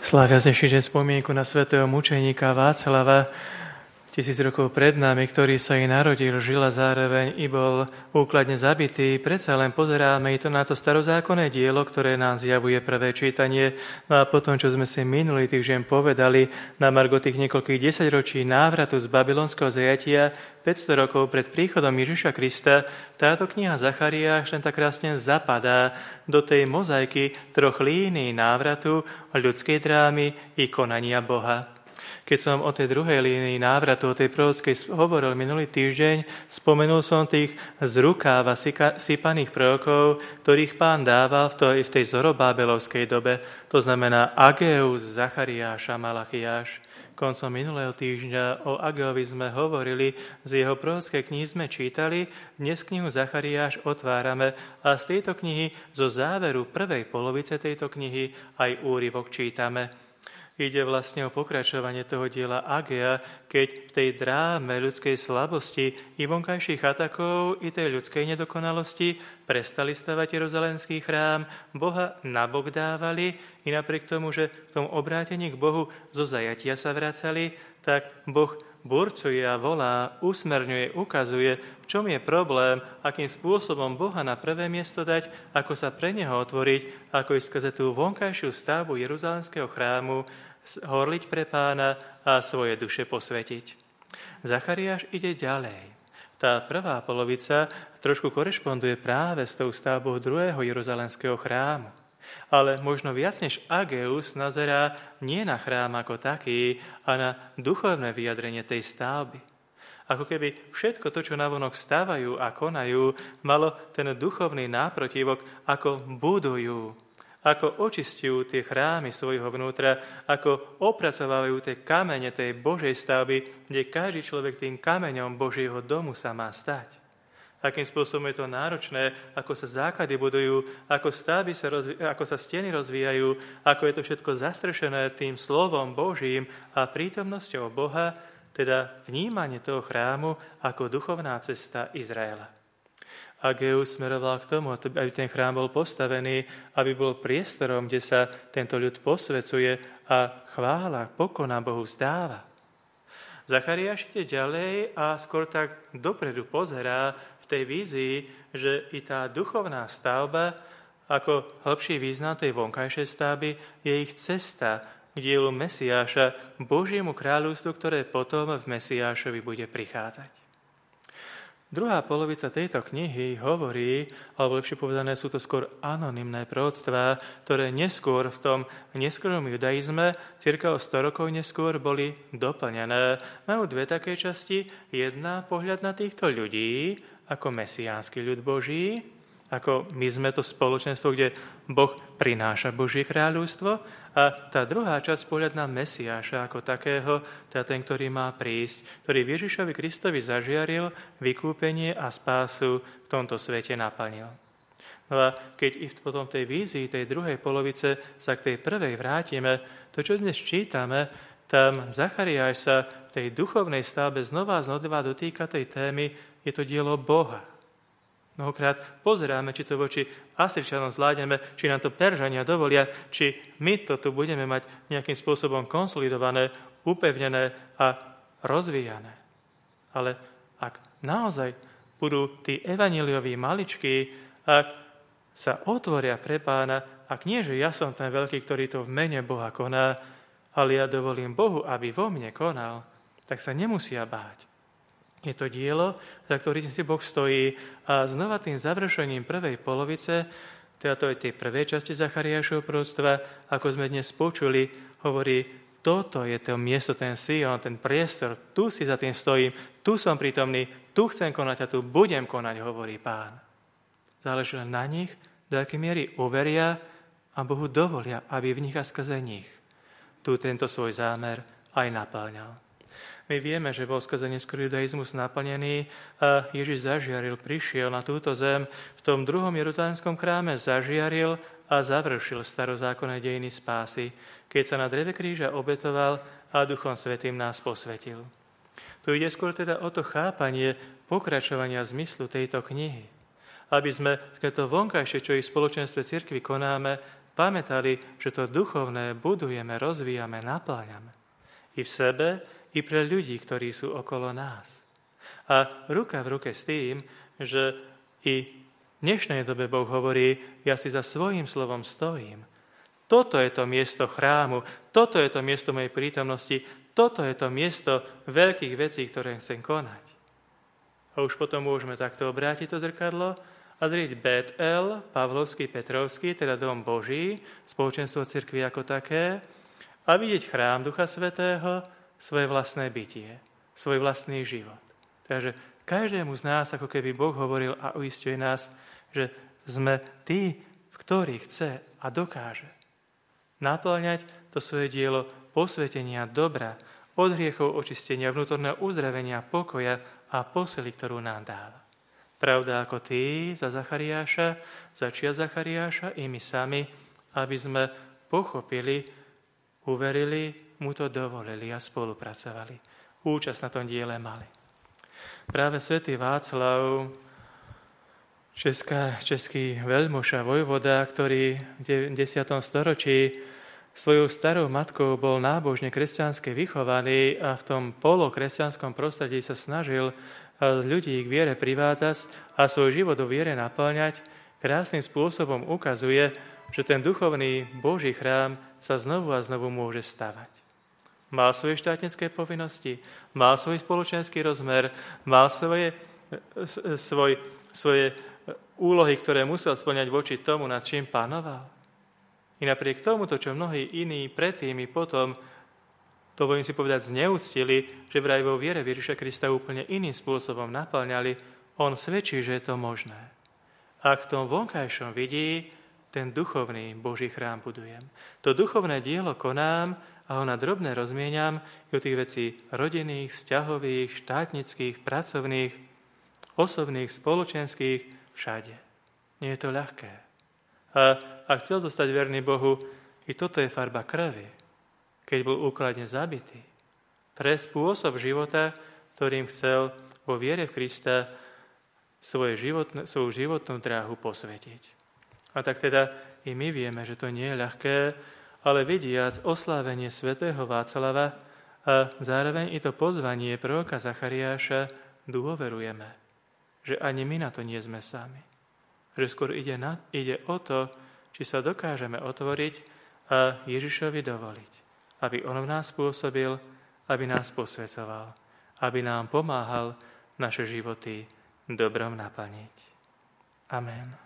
Sláviaznejší deň spomienku na svätého mučeníka Václava, 1000 rokov pred nami, ktorý sa i narodil, žil a zároveň i bol úkladne zabitý. Predsa len pozeráme i to na to starozákonné dielo, ktoré nám zjavuje prvé čítanie. No a potom, čo sme si minulý týždeň povedali na margo tých niekoľkých desaťročí návratu z babylonského zajatia 500 rokov pred príchodom Ježiša Krista, táto kniha Zachariáš len tak krásne zapadá do tej mozaiky troch línií návratu, ľudskej drámy i konania Boha. Keď som o tej druhej línii návratu, o tej prorockej hovoril minulý týždeň, spomenul som tých z rukáva sypaných prorokov, ktorých Pán dával v tej zorobábelovskej dobe. To znamená Ageus, Zachariáš a Malachiáš. Koncom minulého týždňa o Ageovi sme hovorili, z jeho prorockej knihy sme čítali, dnes knihu Zachariáš otvárame a z tejto knihy, zo záveru prvej polovice tejto knihy, aj úryvok čítame. Ide vlastne o pokračovanie toho diela Agea, keď v tej dráme ľudskej slabosti i vonkajších atakov, i tej ľudskej nedokonalosti prestali stavať Jeruzalémský chrám, Boha nabok dávali i napriek tomu, že v tom obrátení k Bohu zo zajatia sa vracali, tak Boh burcuje a volá, usmerňuje, ukazuje, v čom je problém, akým spôsobom Boha na prvé miesto dať, ako sa pre Neho otvoriť, ako ísť skrze tú vonkajšiu stavbu Jeruzalémskeho chrámu, horliť pre Pána a svoje duše posvetiť. Zachariáš ide ďalej. Tá prvá polovica trošku korešponduje práve s tou stavbou druhého Jeruzalémskeho chrámu. Ale možno viac než Ageus nazerá nie na chrám ako taký, a na duchovné vyjadrenie tej stavby. Ako keby všetko to, čo navonok stávajú a konajú, malo ten duchovný náprotivok, ako budujú, ako očistujú tie chrámy svojho vnútra, ako opracovávajú tie kamene tej Božej stavby, kde každý človek tým kameňom Božieho domu sa má stať. Akým spôsobom je to náročné, ako sa základy budujú, ako stavby ako sa steny rozvíjajú, ako je to všetko zastrešené tým slovom Božím a prítomnosťou Boha, teda vnímanie toho chrámu ako duchovná cesta Izraela. Ageus smeroval k tomu, aby ten chrám bol postavený, aby bol priestorom, kde sa tento ľud posvecuje a chvála, pokona Bohu vzdáva. Zachariáš ide ďalej a skôr tak dopredu pozerá v tej vízii, že i tá duchovná stavba, ako hlbší význam tej vonkajšej stavby, je ich cesta k dielu Mesiáša, Božiemu kráľovstvu, ktoré potom v Mesiášovi bude prichádzať. Druhá polovica tejto knihy hovorí, alebo lepšie povedané, sú to skôr anonymné proroctvá, ktoré neskôr v tom neskorom judaizme, cirka o 100 rokov neskôr, boli doplnené. Majú dve také časti. Jedna, pohľad na týchto ľudí ako mesiánsky ľud Boží, ako my sme to spoločenstvo, kde Boh prináša Božie kráľovstvo, a tá druhá časť, pohľad na Mesiáša ako takého, teda ten, ktorý má prísť, ktorý Ježišovi Kristovi zažiaril, vykúpenie a spásu v tomto svete naplnil. No a keď i potom tej vízii, tej druhej polovice sa k tej prvej vrátime, to, čo dnes čítame, tam Zachariáš sa v tej duchovnej stavbe znova dotýka tej témy, je to dielo Boha. Mnohokrát pozeráme, či to voči Asyrčanom zvládneme, či nám to Peržania dovolia, či my to tu budeme mať nejakým spôsobom konsolidované, upevnené a rozvíjané. Ale ak naozaj budú tí evanjelioví maličky, ak sa otvoria pre Pána, ak nie, že ja som ten veľký, ktorý to v mene Boha koná, ale ja dovolím Bohu, aby vo mne konal, tak sa nemusia báť. Je to dielo, za ktorým si Boh stojí, a znova tým završením prvej polovice, teda to je tej prvej časti Zachariášovho proroctva, ako sme dnes počuli, hovorí, toto je to miesto, ten Sion, ten priestor, tu si za tým stojím, tu som prítomný, tu chcem konať a tu budem konať, hovorí Pán. Záleží len na nich, do akej miery uveria a Bohu dovolia, aby v nich a skrze nich tu tento svoj zámer aj naplňal. My vieme, že bol skrze neskorý judaizmus naplnený a Ježiš zažiaril, prišiel na túto zem, v tom druhom Jeruzalémskom chráme zažiaril a završil starozákonné dejiny spásy, keď sa na dreve kríža obetoval a Duchom Svätým nás posvetil. Tu ide skôr teda o to chápanie pokračovania zmyslu tejto knihy. Aby sme to vonkajšie, čo i v spoločenstve cirkvi konáme, pamätali, že to duchovné budujeme, rozvíjame, napĺňame. I v sebe, i pre ľudí, ktorí sú okolo nás. A ruka v ruke s tým, že i v dnešnej dobe Boh hovorí, ja si za svojím slovom stojím. Toto je to miesto chrámu, toto je to miesto mojej prítomnosti, toto je to miesto veľkých vecí, ktoré chcem konať. A už potom môžeme takto obrátiť to zrkadlo a zrieť Bet-El, Pavlovský, Petrovský, teda dom Boží, spoločenstvo cirkvi ako také, a vidieť chrám Ducha Svätého, svoje vlastné bytie, svoj vlastný život. Takže každému z nás, ako keby Boh hovoril a uisťuje nás, že sme tí, v ktorých chce a dokáže napĺňať to svoje dielo posvetenia dobra, od hriechov očistenia, vnútorného uzdravenia, pokoja a posily, ktorú nám dáva. Pravda ako tí za Zachariáša, za čias Zachariáša i my sami, aby sme pochopili, uverili, mu to dovolili a spolupracovali. Účasť na tom diele mali. Práve svätý Václav, český veľmož a vojvoda, ktorý v 10. storočí svojou starou matkou bol nábožne kresťansky vychovaný a v tom polokresťanskom prostredí sa snažil ľudí k viere privádzať a svoj život o viere naplňať, krásnym spôsobom ukazuje, že ten duchovný Boží chrám sa znovu a znovu môže stavať. Mal svoje štátnické povinnosti, mal svoj spoločenský rozmer, mal svoje úlohy, ktoré musel spĺňať voči tomu, nad čím panoval. I napriek tomu, čo mnohí iní predtým i potom, to budem si povedať, zneúctili, že vraj vo viere Ježiša Krista úplne iným spôsobom naplňali, on svedčí, že je to možné. A v tom vonkajšom vidí, ten duchovný Boží chrám budujem. To duchovné dielo konám a ho na drobné rozmieniam o tých vecí rodinných, vzťahových, štátnických, pracovných, osobných, spoločenských, všade. Nie je to ľahké. A chcel zostať verný Bohu, i toto je farba krvi, keď bol úkladne zabitý. Pre spôsob života, ktorým chcel vo viere v Krista svoju životnú dráhu posvetiť. A tak teda i my vieme, že to nie je ľahké, ale vidiac oslávenie svätého Václava a zároveň i to pozvanie proroka Zachariáša dôverujeme, že ani my na to nie sme sami. Že skôr ide o to, či sa dokážeme otvoriť a Ježišovi dovoliť, aby on v nás pôsobil, aby nás posväcoval, aby nám pomáhal naše životy dobrom naplniť. Amen.